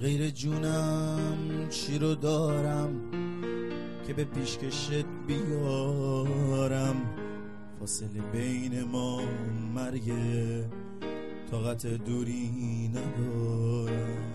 غیر جونم چی رو دارم که به پیشکشت بیارم؟ فاصله بین ما مرگه، طاقت دوری ندارم.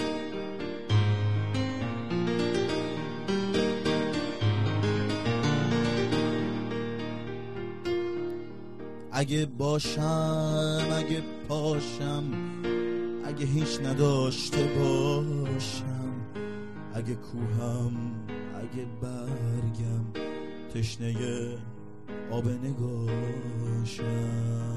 اگه باشم، اگه پاشم، اگه هیچ نداشته باشم، اگه کوهم، اگه برگم، تشنه آب نگاشم.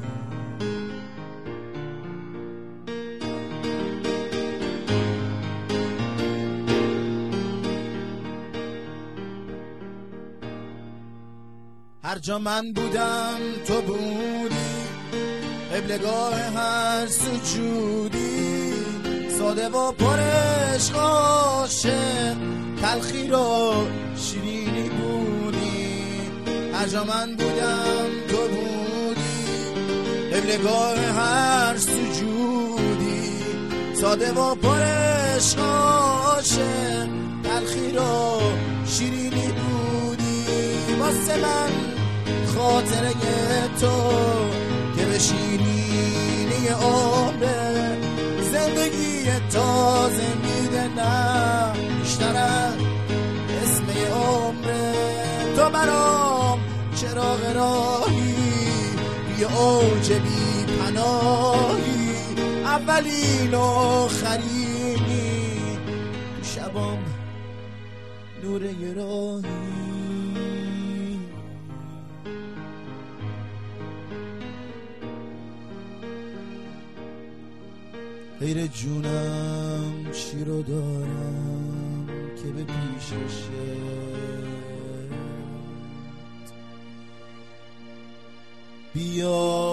هر جا من بودم تو بودی، قبلگاه هر سجودی، ساده و پر عشق عاشق، تلخی رو شیرینی بودی. هر جا من بودم تو بودی، قبلگاه هر سجودی، ساده و پر عشق عاشق، تلخی رو شیرینی بودی. واسه من خاطره تو که به شیرینی عمره، زندگی تازه میده نه بیشتر از اسم عمره. تو برام چراغ راهی، بی اوج بی پناهی، اولین و آخرینی، تو شبام نور یه راهی. غیر جونم چی رو دارم که به پیششت بیا